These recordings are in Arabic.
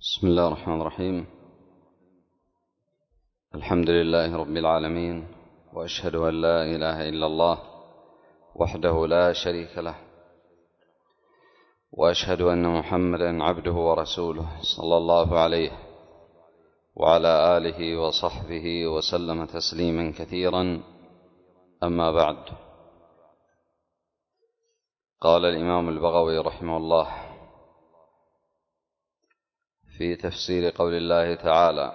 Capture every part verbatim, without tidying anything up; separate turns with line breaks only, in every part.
بسم الله الرحمن الرحيم. الحمد لله رب العالمين، وأشهد أن لا إله إلا الله وحده لا شريك له، وأشهد أن محمدا عبده ورسوله صلى الله عليه وعلى آله وصحبه وسلم تسليما كثيرا. أما بعد، قال الإمام البغوي رحمه الله في تفسير قول الله تعالى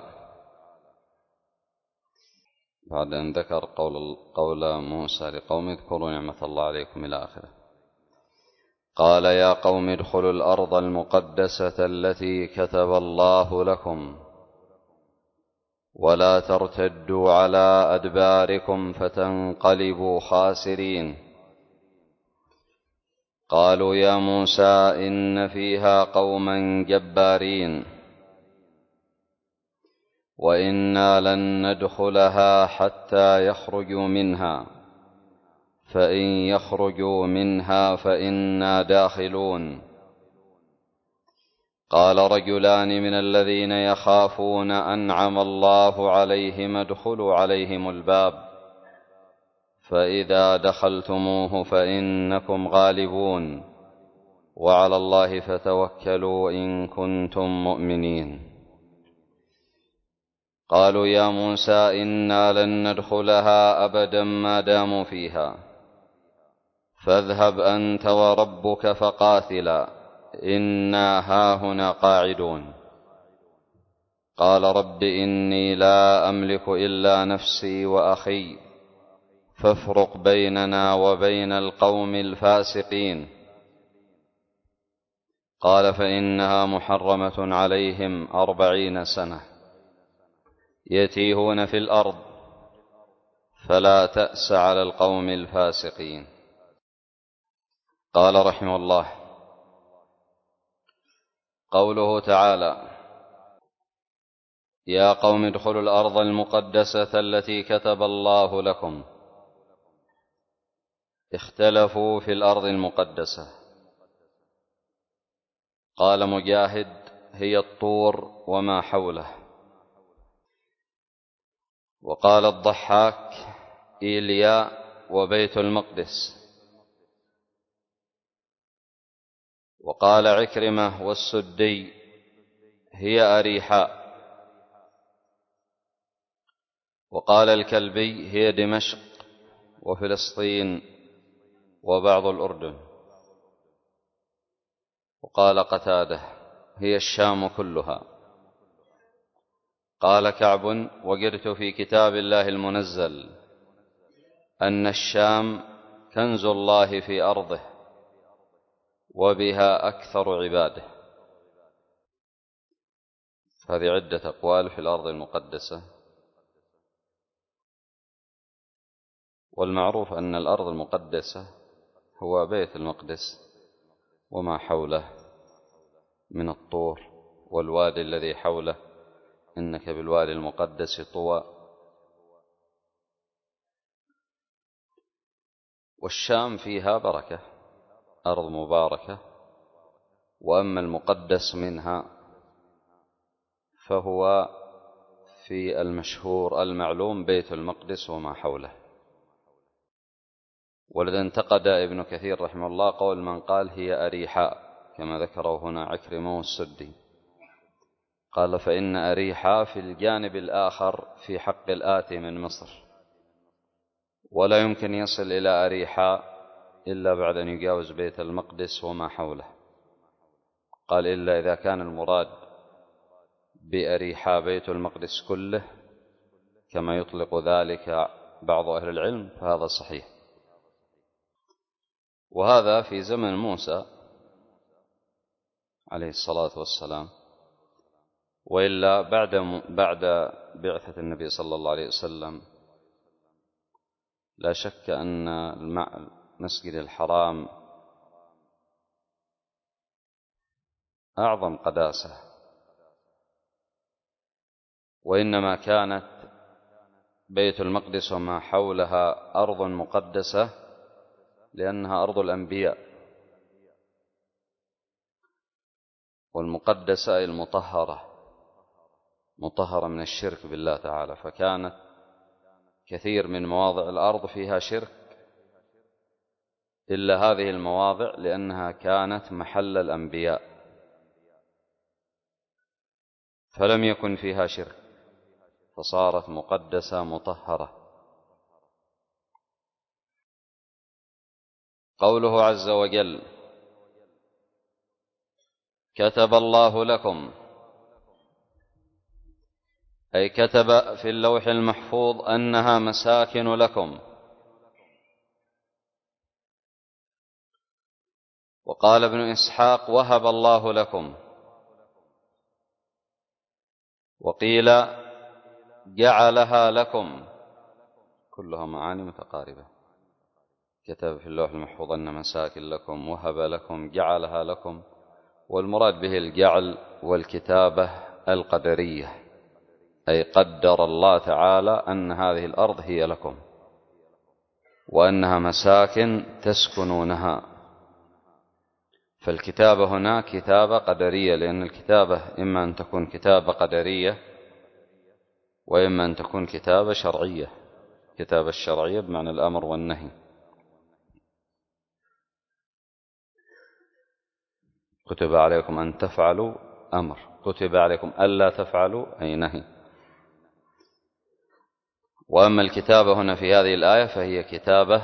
بعد أن ذكر قول, قول موسى لقوم اذكروا نعمة الله عليكم إلى آخره، قال: يا قوم ادخلوا الأرض المقدسة التي كتب الله لكم ولا ترتدوا على أدباركم فتنقلبوا خاسرين. قالوا: يا موسى إن فيها قوما جبارين وإنا لن ندخلها حتى يخرجوا منها، فإن يخرجوا منها فإنا داخلون. قال رجلان من الذين يخافون أنعم الله عليهم ادخلوا عليهم الباب فإذا دخلتموه فإنكم غالبون وعلى الله فتوكلوا إن كنتم مؤمنين. قالوا: يا موسى إنا لن ندخلها أبدا ما داموا فيها، فاذهب أنت وربك فقاتلا إنا هاهنا قاعدون. قال: رب إني لا أملك إلا نفسي وأخي فافرق بيننا وبين القوم الفاسقين. قال: فإنها محرمة عليهم أربعين سنة يتيهون في الأرض فلا تأس على القوم الفاسقين. قال رحمه الله: قوله تعالى: يا قوم ادخلوا الأرض المقدسة التي كتب الله لكم. اختلفوا في الأرض المقدسة. قال مجاهد: هي الطور وما حوله. وقال الضحاك: إيليا وبيت المقدس. وقال عكرمة والسدي: هي أريحاء. وقال الكلبي: هي دمشق وفلسطين وبعض الأردن. وقال قتادة: هي الشام كلها. قال كعب: وقرت في كتاب الله المنزل أن الشام كنز الله في أرضه وبها أكثر عباده. هذه عدة أقوال في الأرض المقدسة، والمعروف أن الأرض المقدسة هو بيت المقدس وما حوله من الطور والوادي الذي حوله، إنك بالوادي المقدس طوى. والشام فيها بركة، أرض مباركة. وأما المقدس منها فهو في المشهور المعلوم بيت المقدس وما حوله. ولذا انتقد ابن كثير رحمه الله قول من قال هي أريحاء كما ذكره هنا عكرمة والسدي. قال: فإن أريحاء في الجانب الآخر في حق الآتي من مصر، ولا يمكن يصل إلى أريحاء إلا بعد أن يجاوز بيت المقدس وما حوله. قال: إلا إذا كان المراد بأريحاء بيت المقدس كله كما يطلق ذلك بعض أهل العلم فهذا صحيح. وهذا في زمن موسى عليه الصلاة والسلام. وإلا بعد بعد بعثة النبي صلى الله عليه وسلم لا شك أن المسجد الحرام أعظم قداسة، وإنما كانت بيت المقدس وما حولها أرض مقدسة لأنها أرض الأنبياء، والمقدسة أي المطهرة، مطهرة من الشرك بالله تعالى، فكانت كثير من مواضع الأرض فيها شرك إلا هذه المواضع لأنها كانت محل الأنبياء فلم يكن فيها شرك فصارت مقدسة مطهرة. قوله عز وجل: كتب الله لكم، أي كتب في اللوح المحفوظ أنها مساكن لكم. وقال ابن إسحاق: وهب الله لكم. وقيل: جعلها لكم. كلها معاني متقاربة. كتب في اللوح المحفوظ أن مساكن لكم، وهب لكم، جعلها لكم، والمراد به الجعل والكتابة القدرية، أي قدر الله تعالى أن هذه الأرض هي لكم وأنها مساكن تسكنونها. فالكتابة هنا كتابة قدرية، لأن الكتابة إما أن تكون كتابة قدرية وإما أن تكون كتابة شرعية. كتابة الشرعية بمعنى الأمر والنهي. كتب عليكم أن تفعلوا أمر، كتب عليكم ألا تفعلوا أي نهي. وأما الكتابة هنا في هذه الآية فهي كتابة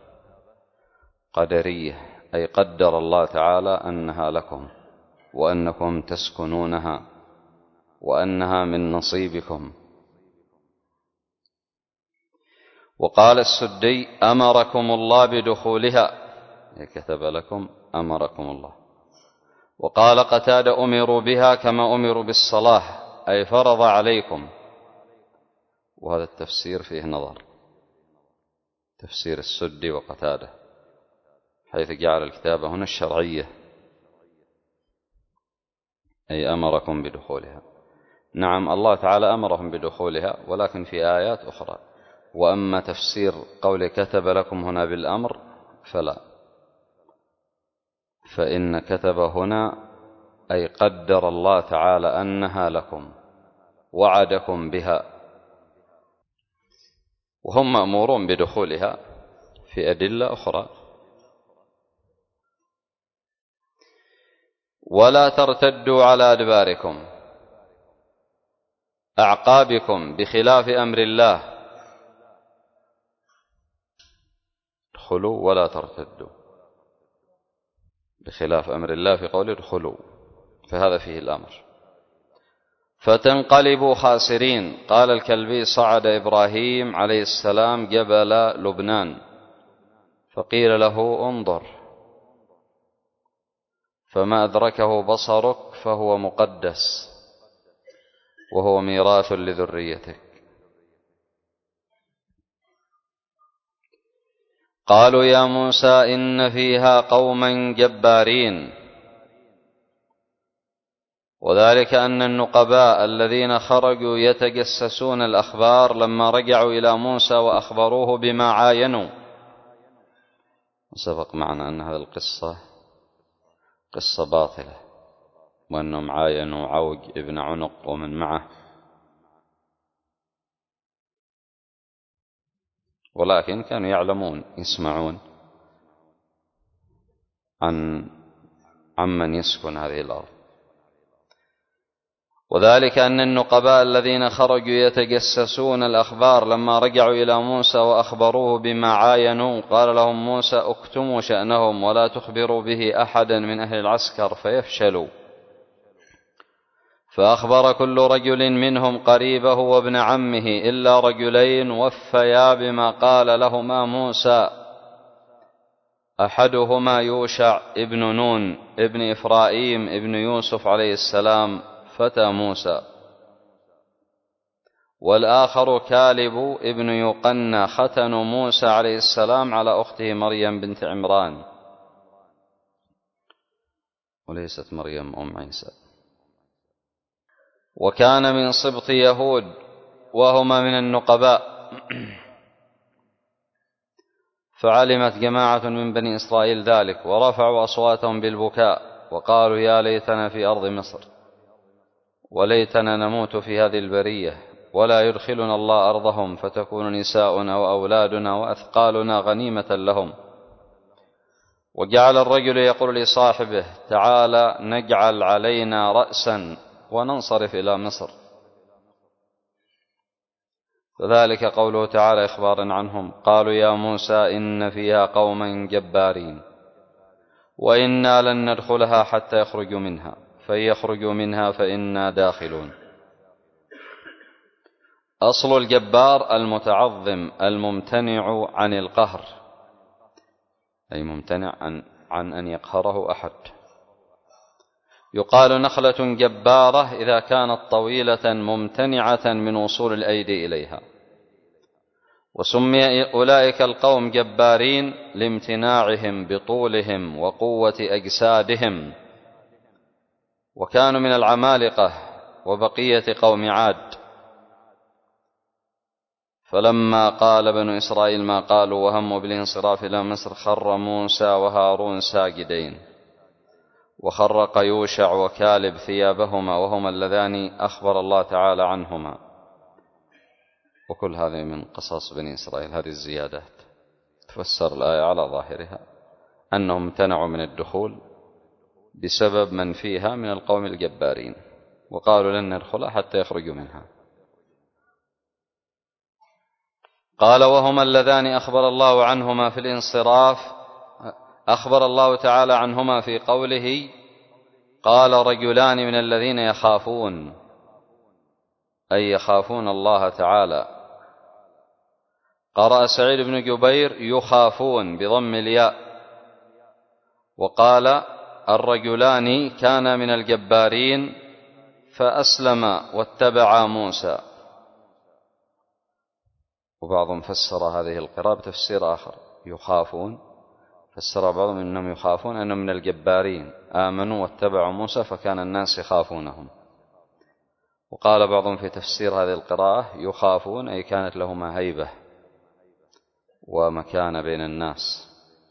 قدرية، أي قدر الله تعالى أنها لكم وأنكم تسكنونها وأنها من نصيبكم. وقال السدي: أمركم الله بدخولها، أي كتب لكم أمركم الله. وقال قتادة: أمروا بها كما أمروا بالصلاة، أي فرض عليكم. وهذا التفسير فيه نظر، تفسير السدي وقتادة، حيث جعل الكتابة هنا الشرعية، أي أمركم بدخولها. نعم، الله تعالى أمرهم بدخولها، ولكن في آيات أخرى. وأما تفسير قول كتب لكم هنا بالأمر فلا، فإن كتب هنا أي قدر الله تعالى أنها لكم، وعدكم بها، وهم مأمورون بدخولها في أدلة أخرى. ولا ترتدوا على أدباركم، أعقابكم، بخلاف أمر الله. ادخلوا ولا ترتدوا، بخلاف أمر الله في قوله ادخلوا، فهذا فيه الأمر. فتنقلبوا خاسرين. قال الكلبي: صعد إبراهيم عليه السلام جبل لبنان فقيل له: انظر، فما أدركه بصرك فهو مقدس وهو ميراث لذريتك. قالوا: يا موسى إن فيها قوما جبارين. وذلك أن النقباء الذين خرجوا يتجسسون الأخبار لما رجعوا إلى موسى وأخبروه بما عاينوا، وسبق معنا أن هذه القصة قصة باطلة، وأنهم عاينوا عوج ابن عنق ومن معه، ولكن كانوا يعلمون، يسمعون عن عمن يسكن هذه الأرض. وذلك أن النقباء الذين خرجوا يتجسسون الأخبار لما رجعوا إلى موسى وأخبروه بما عاينوا، قال لهم موسى: اكتموا شأنهم ولا تخبروا به أحدا من أهل العسكر فيفشلوا. فأخبر كل رجل منهم قريبه وابن عمه إلا رجلين وفيا بما قال لهما موسى، أحدهما يوشع ابن نون ابن إفرايم ابن يوسف عليه السلام فتى موسى، والآخر كالب ابن يقنى ختن موسى عليه السلام على أخته مريم بنت عمران، وليست مريم أم عيسى. وكان من سبط يهود وهما من النقباء. فعلمت جماعة من بني إسرائيل ذلك ورفعوا أصواتهم بالبكاء وقالوا يا ليتنا في أرض مصر وليتنا نموت في هذه البرية ولا يدخلنا الله أرضهم فتكون نساؤنا وأولادنا وأثقالنا غنيمة لهم. وجعل الرجل يقول لصاحبه تعالى نجعل علينا رأسا وننصرف إلى مصر. فذلك قوله تعالى إخبارا عنهم قالوا يا موسى إن فيها قوما جبارين وإنا لن ندخلها حتى يخرجوا منها فإن يخرجوا منها فإنا داخلون. أصل الجبار المتعظم الممتنع عن القهر، أي ممتنع عن, عن أن يقهره أحد. يقال نخلة جبارة إذا كانت طويلة ممتنعة من وصول الأيدي إليها. وسمي أولئك القوم جبارين لامتناعهم بطولهم وقوة أجسادهم، وكانوا من العمالقة وبقية قوم عاد. فلما قال بنو إسرائيل ما قالوا وهموا بالانصراف إلى مصر خر موسى وهارون ساجدين وخرق يوشع وكالب ثيابهما وهما اللذان أخبر الله تعالى عنهما. وكل هذه من قصص بني إسرائيل. هذه الزيادات تفسر الآية على ظاهرها أنهم امتنعوا من الدخول بسبب من فيها من القوم الجبارين، وقالوا لن ندخلها حتى يخرجوا منها. قال وهما اللذان أخبر الله عنهما في الانصراف، أخبر الله تعالى عنهما في قوله قال رجلان من الذين يخافون، أي يخافون الله تعالى. قرأ سعيد بن جبير يخافون بضم الياء، وقال الرجلان كان من الجبارين فأسلم واتبع موسى. وبعضهم فسر هذه القراءة بتفسير آخر يخافون، فسر بعضهم أنهم يخافون أنهم من الجبارين آمنوا واتبعوا موسى فكان الناس يخافونهم. وقال بعضهم في تفسير هذه القراءة يخافون أي كانت لهما هيبة ومكان بين الناس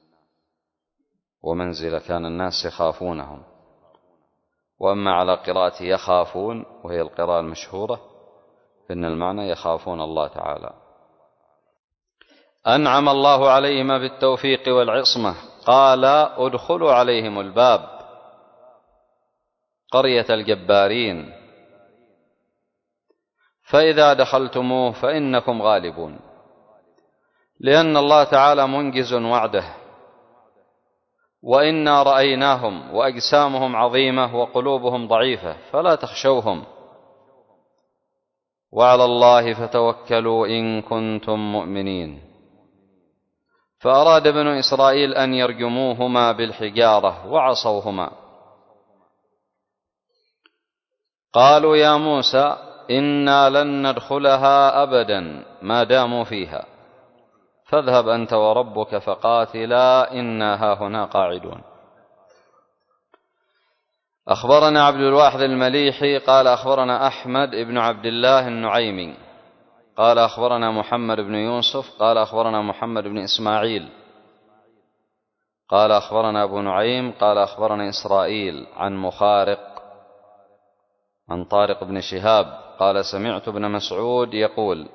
ومنزلة كان الناس يخافونهم. وأما على قراءة يخافون وهي القراءة المشهورة فإن المعنى يخافون الله تعالى. أنعم الله عليهما بالتوفيق والعصمة. قال ادخلوا عليهم الباب قرية الجبارين فإذا دخلتموه فإنكم غالبون، لأن الله تعالى منجز وعده. وإنا رأيناهم وأجسامهم عظيمة وقلوبهم ضعيفة فلا تخشوهم وعلى الله فتوكلوا إن كنتم مؤمنين. فأراد بنو إسرائيل أن يرجموهما بالحجارة وعصوهما. قالوا يا موسى إنا لن ندخلها أبدا ما داموا فيها فاذهب أنت وربك فقاتلا إنا هاهنا قاعدون. أخبرنا عبد الواحد المليحي قال أخبرنا أحمد بن عبد الله النعيمي قال أخبرنا محمد بن يوسف قال أخبرنا محمد بن إسماعيل قال أخبرنا أبو نعيم قال أخبرنا إسرائيل عن مخارق عن طارق بن شهاب قال سمعت ابن مسعود يقول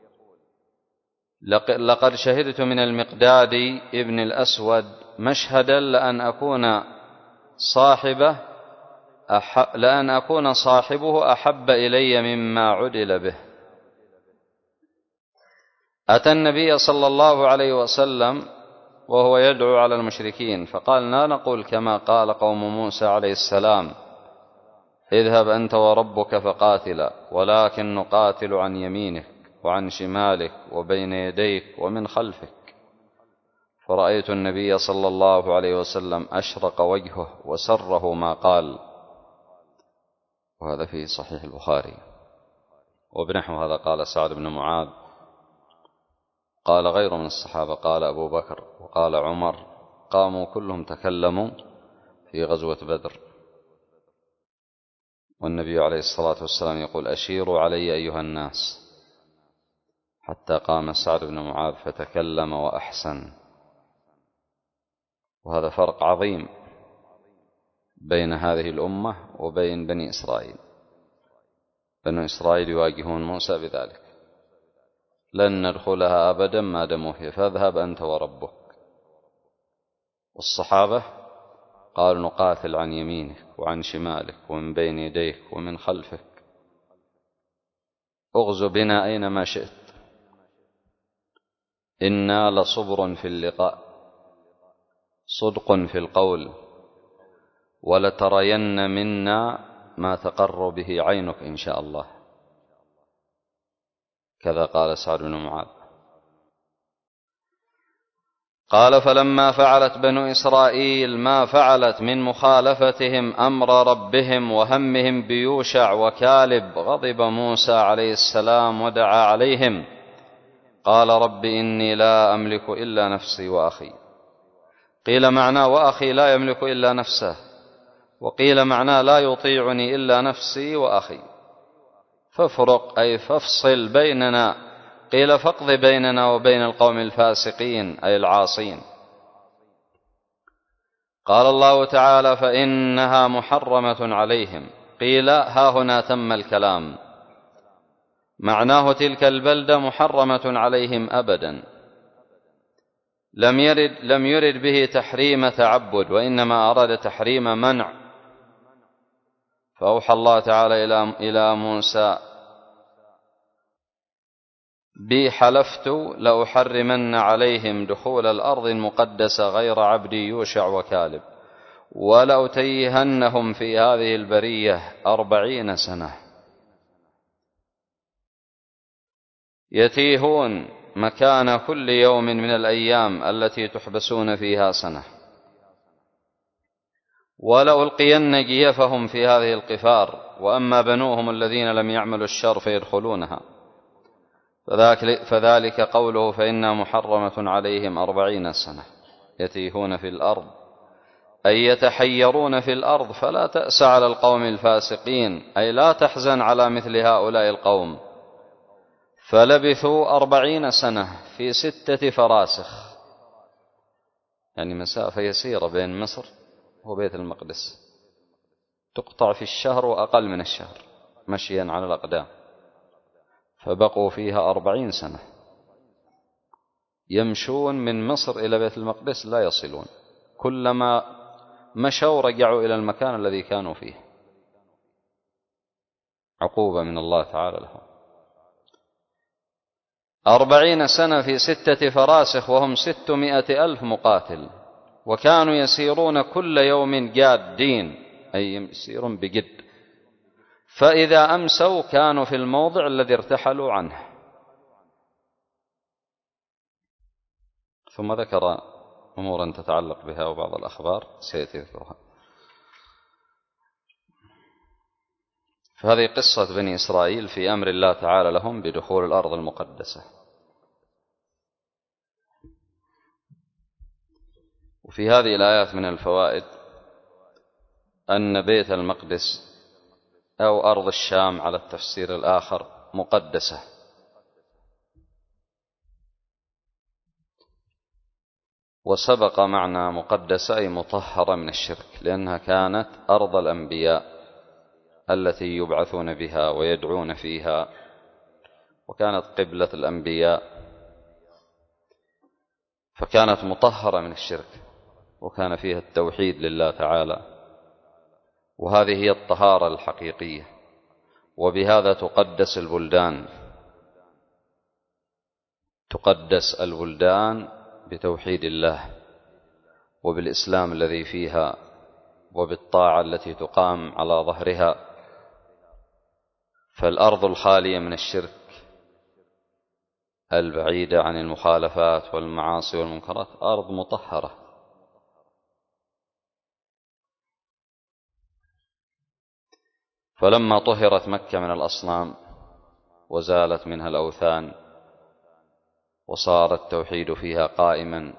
لقد شهدت من المقداد ابن الأسود مشهدا لأن أكون صاحبه أح... لأن أكون صاحبه أحب إلي مما عدل به. أتى النبي صلى الله عليه وسلم وهو يدعو على المشركين فقال لا نقول كما قال قوم موسى عليه السلام اذهب أنت وربك فقاتلا، ولكن نقاتل عن يمينك وعن شمالك وبين يديك ومن خلفك. فرأيت النبي صلى الله عليه وسلم أشرق وجهه وسره ما قال. وهذا في صحيح البخاري. وبنحو هذا قال سعد بن معاذ، قال غير من الصحابة، قال أبو بكر وقال عمر، قاموا كلهم تكلموا في غزوة بدر. والنبي عليه الصلاة والسلام يقول أشيروا علي أيها الناس، حتى قام سعد بن معاذ فتكلم وأحسن. وهذا فرق عظيم بين هذه الأمة وبين بني إسرائيل. بنو إسرائيل يواجهون موسى بذلك: لن ندخلها أبدا ما دموا فيها فاذهب أنت وربك. والصحابة قالوا: نقاتل عن يمينك وعن شمالك ومن بين يديك ومن خلفك، اغزو بنا أينما شئت، إنا لصبر في اللقاء صدق في القول ولترين منا ما تقر به عينك إن شاء الله. كذا قال سعد بن معاذ. قال: فلما فعلت بنو إسرائيل ما فعلت من مخالفتهم أمر ربهم وهمهم بيوشع وكالب، غضب موسى عليه السلام ودعا عليهم، قال: رب إني لا أملك إلا نفسي وأخي. قيل معناه وأخي لا يملك إلا نفسه، وقيل معناه لا يطيعني إلا نفسي وأخي، فافرق أي فافصل بيننا، قيل فاقض بيننا وبين القوم الفاسقين أي العاصين. قال الله تعالى: فإنها محرمة عليهم، قيل ها هنا تم الكلام، معناه تلك البلدة محرمة عليهم أبدا، لم يرد, لم يرد به تحريم تعبد، وإنما أراد تحريم منع. فأوحى الله تعالى إلى موسى: بي حلفت لأحرمن عليهم دخول الأرض المقدسة غير عبدي يوشع وكالب، ولأتيهنهم في هذه البرية أربعين سنة. يتيهون مكان كل يوم من الأيام التي تحبسون فيها سنة، ولألقين جيفهم في هذه القفار، وأما بنوهم الذين لم يعملوا الشر فيدخلونها. فذلك, فذلك قوله: فإنها محرمة عليهم أربعين سنة. يتيهون في الأرض أي يتحيرون في الأرض، فلا تأس على القوم الفاسقين، أي لا تحزن على مثل هؤلاء القوم. فلبثوا أربعين سنة في ستة فراسخ، يعني مسافة يسيرة بين مصر وبيت المقدس، تقطع في الشهر وأقل من الشهر مشيا على الأقدام، فبقوا فيها أربعين سنة يمشون من مصر إلى بيت المقدس لا يصلون، كلما مشوا رجعوا إلى المكان الذي كانوا فيه، عقوبة من الله تعالى لهم. أربعين سنة في ستة فراسخ وهم ستمائة ألف مقاتل، وكانوا يسيرون كل يوم جادين، أي يسيرون بجد، فإذا أمسوا كانوا في الموضع الذي ارتحلوا عنه. ثم ذكر أمورا تتعلق بها وبعض الأخبار سيأتي ذكرها. فهذه قصة بني إسرائيل في أمر الله تعالى لهم بدخول الأرض المقدسة. وفي هذه الآيات من الفوائد أن بيت المقدس أو أرض الشام على التفسير الآخر مقدسة، وسبق معنى مقدسة أي مطهرة من الشرك، لأنها كانت أرض الأنبياء التي يبعثون بها ويدعون فيها، وكانت قبلة الأنبياء، فكانت مطهرة من الشرك، وكان فيها التوحيد لله تعالى، وهذه هي الطهارة الحقيقية. وبهذا تقدس البلدان، تقدس البلدان بتوحيد الله وبالإسلام الذي فيها وبالطاعة التي تقام على ظهرها. فالأرض الخالية من الشرك البعيدة عن المخالفات والمعاصي والمنكرات أرض مطهرة. فلما طهرت مكة من الأصنام وزالت منها الأوثان وصار التوحيد فيها قائما،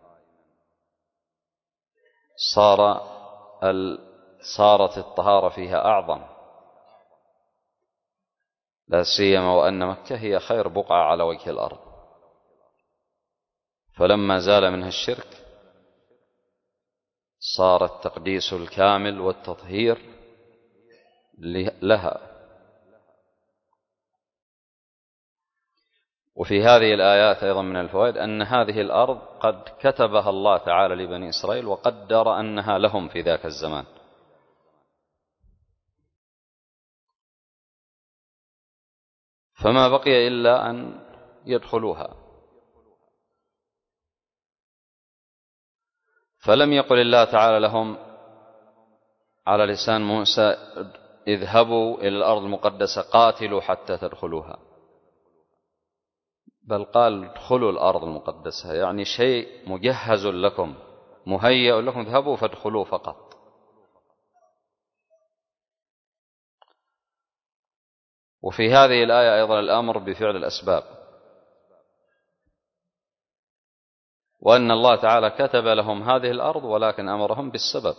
صار صارت الطهارة فيها أعظم، لا سيما وأن مكة هي خير بقعة على وجه الأرض. فلما زال منها الشرك صار التقديس الكامل والتطهير لها. وفي هذه الآيات أيضا من الفوائد أن هذه الأرض قد كتبها الله تعالى لبني إسرائيل وقدر أنها لهم في ذاك الزمان، فما بقي إلا أن يدخلوها. فلم يقل الله تعالى لهم على لسان موسى اذهبوا إلى الأرض المقدسة قاتلوا حتى تدخلوها، بل قال ادخلوا الأرض المقدسة، يعني شيء مجهز لكم مهيأ لكم، اذهبوا فادخلوا فقط. وفي هذه الآية أيضا الأمر بفعل الأسباب، وأن الله تعالى كتب لهم هذه الأرض ولكن أمرهم بالسبب.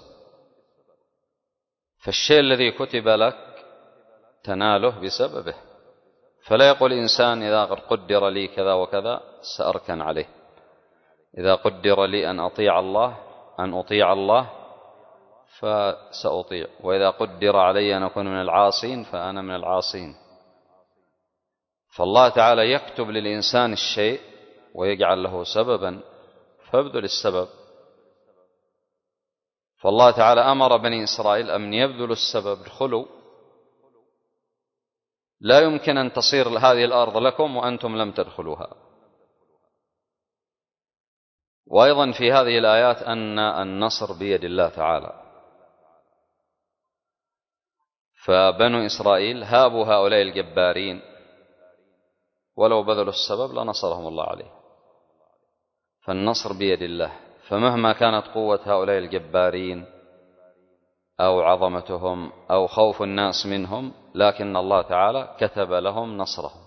فالشيء الذي كتب لك تناله بسببه، فلا يقول إنسان إذا قدر لي كذا وكذا سأركن عليه، إذا قدر لي أن أطيع الله أن أطيع الله فسأطيع، وإذا قدر علي أن أكون من العاصين فأنا من العاصين. فالله تعالى يكتب للإنسان الشيء ويجعل له سببا فابذل السبب. فالله تعالى أمر بني إسرائيل أن يبذلوا السبب، ادخلوا، لا يمكن أن تصير هذه الأرض لكم وأنتم لم تدخلوها. وأيضا في هذه الآيات أن النصر بيد الله تعالى، فبنو إسرائيل هابوا هؤلاء الجبارين ولو بذلوا السبب لنصرهم الله عليه، فالنصر بيد الله. فمهما كانت قوة هؤلاء الجبارين أو عظمتهم أو خوف الناس منهم، لكن الله تعالى كتب لهم نصرهم.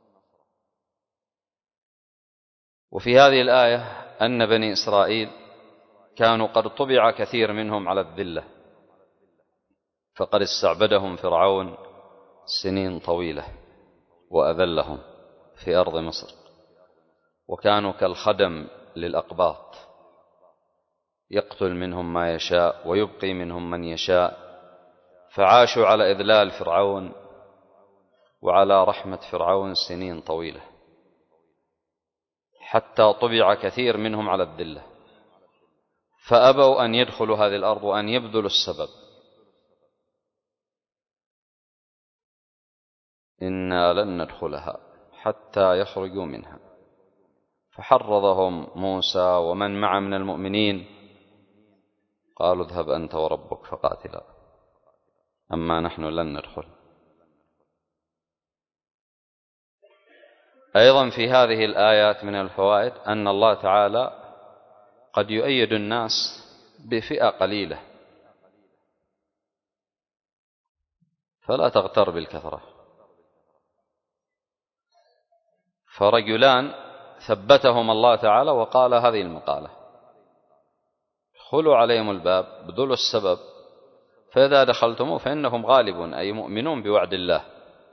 وفي هذه الآية أن بني إسرائيل كانوا قد طبع كثير منهم على الذلة، فقد استعبدهم فرعون سنين طويلة وأذلهم في أرض مصر، وكانوا كالخدم للأقباط، يقتل منهم ما يشاء ويبقي منهم من يشاء، فعاشوا على إذلال فرعون وعلى رحمة فرعون سنين طويلة، حتى طبع كثير منهم على الذلة، فأبوا أن يدخلوا هذه الأرض وأن يبذلوا السبب. إنا لن ندخلها حتى يخرجوا منها، فحرضهم موسى ومن معه من المؤمنين، قالوا اذهب أنت وربك فقاتلا أما نحن لن ندخل. أيضا في هذه الآيات من الفوائد أن الله تعالى قد يؤيد الناس بفئة قليلة، فلا تغتر بالكثرة. فرجلان ثبتهم الله تعالى وقال هذه المقالة: ادخلوا عليهم الباب، بذلوا السبب، فإذا دخلتموه فإنهم غالبون، أي مؤمنون بوعد الله.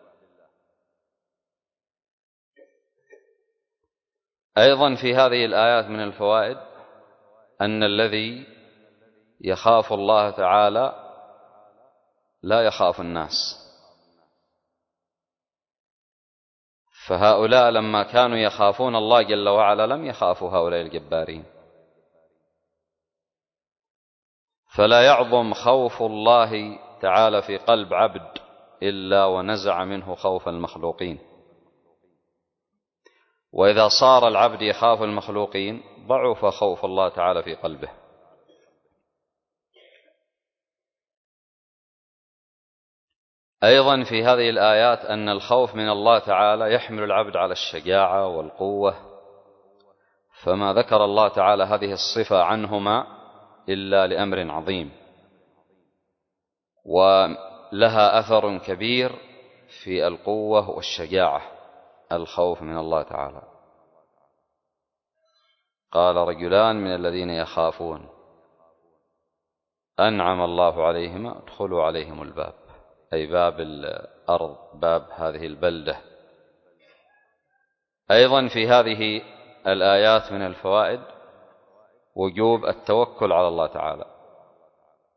أيضا في هذه الآيات من الفوائد أن الذي يخاف الله تعالى لا يخاف الناس، فهؤلاء لما كانوا يخافون الله جل وعلا لم يخافوا هؤلاء الجبارين. فلا يعظم خوف الله تعالى في قلب عبد إلا ونزع منه خوف المخلوقين، وإذا صار العبد يخاف المخلوقين ضعف خوف الله تعالى في قلبه. أيضا في هذه الآيات أن الخوف من الله تعالى يحمل العبد على الشجاعة والقوة، فما ذكر الله تعالى هذه الصفة عنهما إلا لأمر عظيم، ولها أثر كبير في القوة والشجاعة، الخوف من الله تعالى. قال رجلان من الذين يخافون أنعم الله عليهما ادخلوا عليهم الباب، أي باب الأرض، باب هذه البلدة. أيضا في هذه الآيات من الفوائد وجوب التوكل على الله تعالى،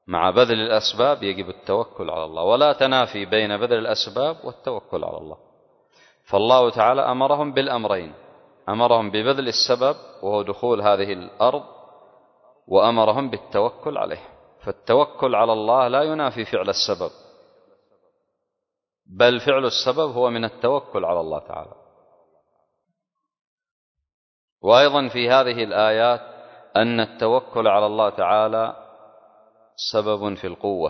مع بذل الأسباب يجب التوكل على الله، ولا تنافي بين بذل الأسباب والتوكل على الله. فالله تعالى أمرهم بالأمرين، أمرهم ببذل السبب وهو دخول هذه الأرض، وأمرهم بالتوكل عليه. فالتوكل على الله لا ينافي فعل السبب، بل فعل السبب هو من التوكل على الله تعالى. وأيضا في هذه الآيات أن التوكل على الله تعالى سبب في القوة،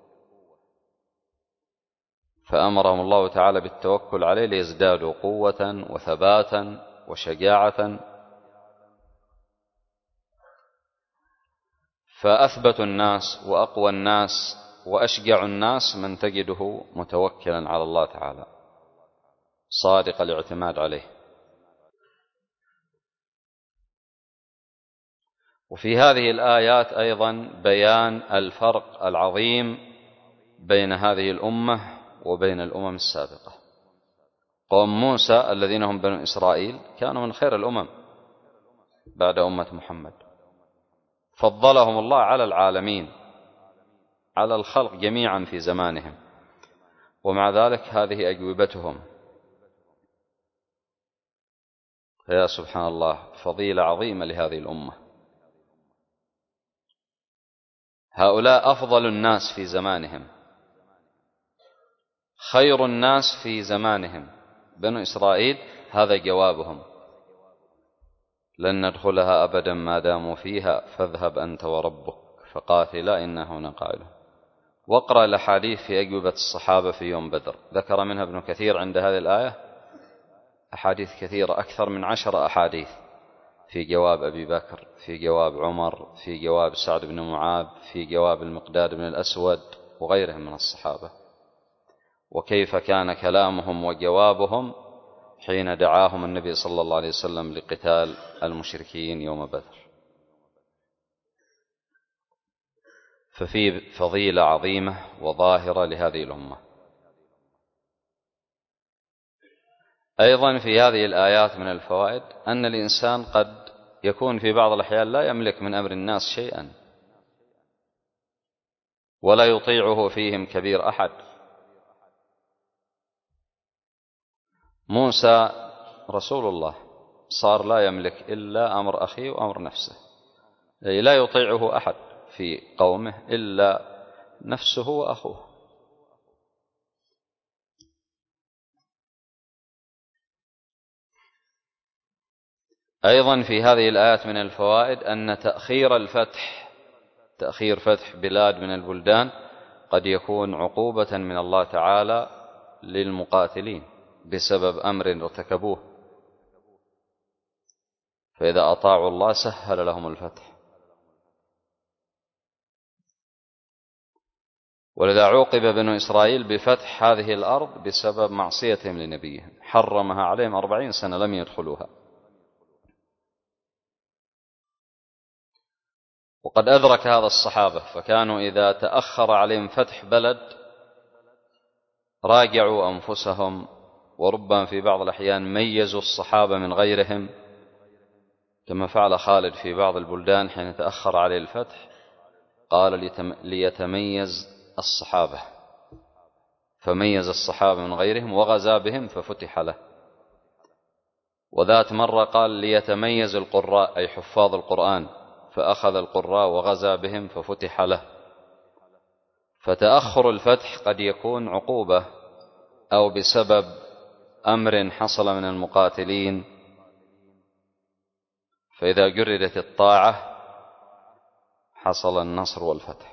فأمرهم الله تعالى بالتوكل عليه ليزدادوا قوة وثباتا وشجاعة. فأثبت الناس وأقوى الناس وأشجع الناس من تجده متوكلا على الله تعالى صادق الاعتماد عليه. وفي هذه الآيات أيضا بيان الفرق العظيم بين هذه الأمة وبين الأمم السابقة. قوم موسى الذين هم بنو إسرائيل كانوا من خير الأمم بعد أمة محمد، فضلهم الله على العالمين، على الخلق جميعا في زمانهم، ومع ذلك هذه أجوبتهم. فيا سبحان الله، فضيلة عظيمة لهذه الأمة. هؤلاء أفضل الناس في زمانهم، خير الناس في زمانهم بنو إسرائيل، هذا جوابهم: لن ندخلها أبدا ما داموا فيها فاذهب أنت وربك فقاتلا إنا هنا قاعدون. واقرأ الأحاديث في أجوبة الصحابة في يوم بدر، ذكر منها ابن كثير عند هذه الآية أحاديث كثيرة، أكثر من عشر أحاديث في جواب أبي بكر، في جواب عمر، في جواب سعد بن معاذ، في جواب المقداد بن الأسود وغيرهم من الصحابة، وكيف كان كلامهم وجوابهم حين دعاهم النبي صلى الله عليه وسلم لقتال المشركين يوم بدر. ففي فضيلة عظيمة وظاهرة لهذه الأمة. أيضا في هذه الآيات من الفوائد أن الإنسان قد يكون في بعض الأحيان لا يملك من أمر الناس شيئا، ولا يطيعه فيهم كبير أحد. موسى رسول الله صار لا يملك إلا أمر أخيه وأمر نفسه، أي لا يطيعه أحد في قومه إلا نفسه وأخوه. أيضا في هذه الآيات من الفوائد أن تأخير الفتح، تأخير فتح بلاد من البلدان قد يكون عقوبة من الله تعالى للمقاتلين بسبب أمر ارتكبوه، فإذا أطاعوا الله سهل لهم الفتح. ولذا عوقب بنو إسرائيل بفتح هذه الأرض بسبب معصيتهم لنبيهم، حرمها عليهم أربعين سنة لم يدخلوها. وقد أدرك هذا الصحابة، فكانوا إذا تأخر عليهم فتح بلد راجعوا أنفسهم، وربما في بعض الأحيان ميزوا الصحابة من غيرهم، كما فعل خالد في بعض البلدان حين تأخر عليه الفتح، قال ليتميز الصحابة، فميز الصحابة من غيرهم وغزا بهم ففتح له. وذات مرة قال ليتميز القراء، أي حفاظ القرآن، فأخذ القراء وغزا بهم ففتح له. فتأخر الفتح قد يكون عقوبة أو بسبب أمر حصل من المقاتلين، فإذا جردت الطاعة حصل النصر والفتح.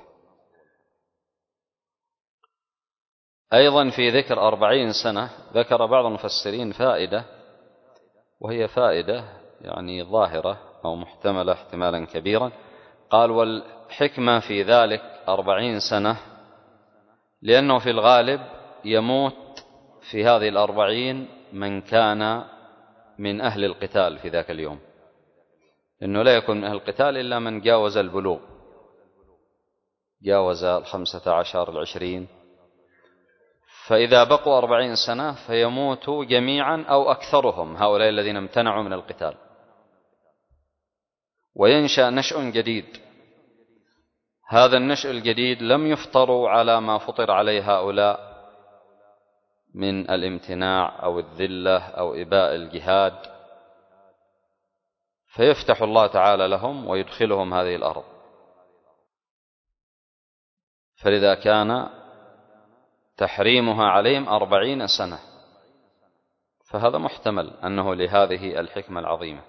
أيضا في ذكر أربعين سنة ذكر بعض المفسرين فائدة، وهي فائدة يعني ظاهرة أو محتملة احتمالا كبيرا. قال: والحكمة في ذلك أربعين سنة لأنه في الغالب يموت في هذه الأربعين من كان من أهل القتال في ذاك اليوم، إنه لا يكون من أهل القتال إلا من جاوز البلوغ، جاوز الخمسة عشر العشرين. فإذا بقوا أربعين سنة فيموتوا جميعا أو أكثرهم، هؤلاء الذين امتنعوا من القتال، وينشأ نشأ جديد. هذا النشء الجديد لم يفطروا على ما فطر عليه هؤلاء من الامتناع أو الذلة أو إباء الجهاد، فيفتح الله تعالى لهم ويدخلهم هذه الأرض. فلذا كان تحريمها عليهم أربعين سنة، فهذا محتمل أنه لهذه الحكمة العظيمة.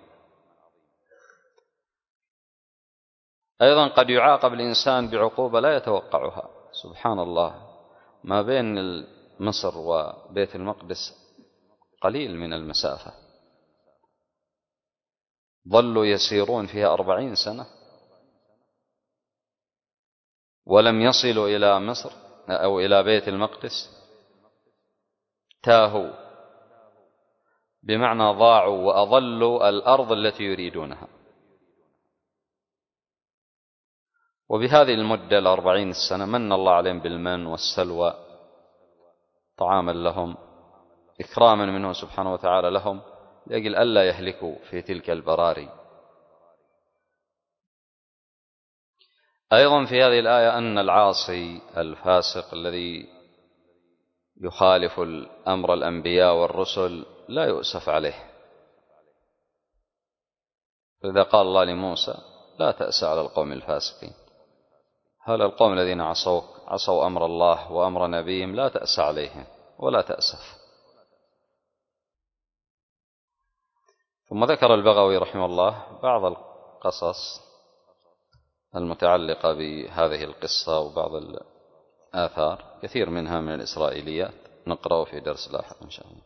أيضا قد يعاقب الإنسان بعقوبة لا يتوقعها. سبحان الله، ما بين مصر وبيت المقدس قليل من المسافة، ظلوا يسيرون فيها أربعين سنة ولم يصلوا إلى مصر أو إلى بيت المقدس، تاهوا بمعنى ضاعوا وأضلوا الأرض التي يريدونها. وبهذه المدة الأربعين السنة من الله عليهم بالمن والسلوى، طعاما لهم، إكراما منه سبحانه وتعالى لهم، لأجل ألا يهلكوا في تلك البراري. أيضا في هذه الآية أن العاصي الفاسق الذي يخالف أمر الأنبياء والرسل لا يؤسف عليه. فإذا قال الله لموسى لا تأس على القوم الفاسقين، هؤلاء القوم الذين عصوا عصوا أمر الله وأمر نبيهم لا تأس عليهم ولا تأسف. ثم ذكر البغوي رحمه الله بعض القصص المتعلقة بهذه القصة وبعض الآثار، كثير منها من الإسرائيليات، نقرأه في درس لاحق إن شاء الله.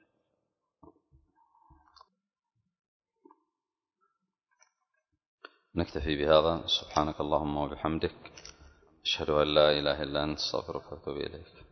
نكتفي بهذا. سبحانك اللهم وبحمدك، أشهد أن لا إله إلا أنت، أستغفرك وأتوب إليك.